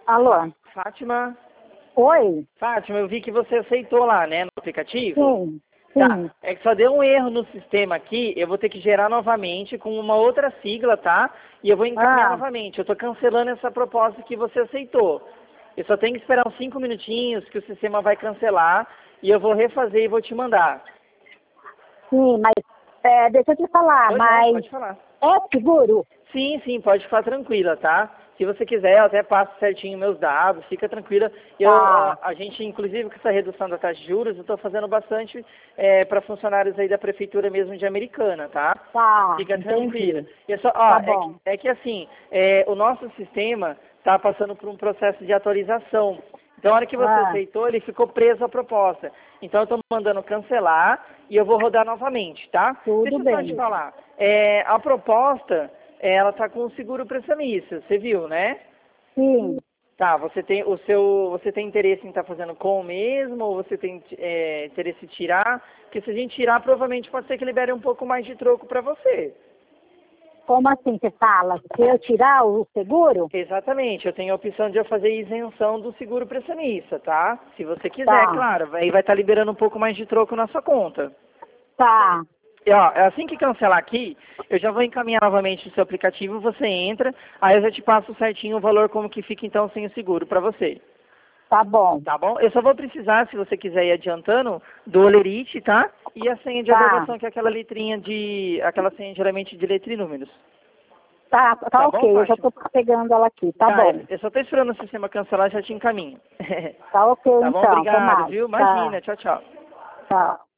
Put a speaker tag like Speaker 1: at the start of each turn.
Speaker 1: Alô?
Speaker 2: Fátima?
Speaker 1: Oi?
Speaker 2: Fátima, eu vi que você aceitou lá, né, no aplicativo?
Speaker 1: Sim,
Speaker 2: Tá,
Speaker 1: sim.
Speaker 2: é que só deu um erro no sistema aqui, eu vou ter que gerar novamente com uma outra sigla, tá? E eu vou encaminhar
Speaker 1: Ah,
Speaker 2: novamente. Eu tô cancelando essa proposta que você aceitou. Eu só tenho que esperar uns 5 minutinhos que o sistema vai cancelar e eu vou refazer e vou te mandar.
Speaker 1: sim, mas deixa eu te falar,
Speaker 2: Pois não,
Speaker 1: mas
Speaker 2: pode falar.
Speaker 1: é seguro?
Speaker 2: Sim, sim, pode ficar tranquila, tá? Se você quiser, eu até passo certinho meus dados, fica tranquila.
Speaker 1: Tá,
Speaker 2: A gente, inclusive, com essa redução da taxa de juros, eu estou fazendo bastante para funcionários aí da prefeitura mesmo de Americana, tá?
Speaker 1: tá,
Speaker 2: Fica tranquila.
Speaker 1: entendi.
Speaker 2: E é só,
Speaker 1: Tá
Speaker 2: ó,
Speaker 1: bom.
Speaker 2: é que assim, o nosso sistema está passando por um processo de atualização. Então, a hora que você
Speaker 1: Ah,
Speaker 2: aceitou, ele ficou preso à proposta. Então, eu estou mandando cancelar e eu vou rodar novamente, tá?
Speaker 1: tudo
Speaker 2: Deixa eu só te
Speaker 1: bem.
Speaker 2: falar. A proposta, ela está com o seguro prestamista, você viu, né?
Speaker 1: Sim.
Speaker 2: Tá, você tem interesse em estar fazendo com o mesmo ou você tem interesse em tirar? Porque se a gente tirar, provavelmente pode ser que libere um pouco mais de troco para você.
Speaker 1: Como assim você fala? Se eu tirar o seguro?
Speaker 2: Exatamente, eu tenho a opção de eu fazer isenção do seguro prestamista, tá? Se você quiser,
Speaker 1: Tá,
Speaker 2: claro, aí vai estar liberando um pouco mais de troco na sua conta.
Speaker 1: tá,
Speaker 2: E, ó, assim que cancelar aqui, eu já vou encaminhar novamente o seu aplicativo, você entra, aí eu já te passo certinho o valor como que fica então sem o seguro para você.
Speaker 1: tá bom.
Speaker 2: Tá bom? Eu só vou precisar, se você quiser ir adiantando, do Olerite, tá? E a senha de
Speaker 1: Tá,
Speaker 2: aprovação, que é aquela letrinha aquela senha geralmente de letra e números.
Speaker 1: tá
Speaker 2: Tá bom,
Speaker 1: ok, eu já
Speaker 2: Fátima?
Speaker 1: tô pegando ela aqui, tá
Speaker 2: Tá,
Speaker 1: bom.
Speaker 2: eu só tô esperando o sistema cancelar, já te encaminho.
Speaker 1: Tá ok
Speaker 2: Tá bom?
Speaker 1: então, até
Speaker 2: Obrigado,
Speaker 1: mais.
Speaker 2: viu?
Speaker 1: Tá,
Speaker 2: Imagina, tchau, tchau.
Speaker 1: tchau.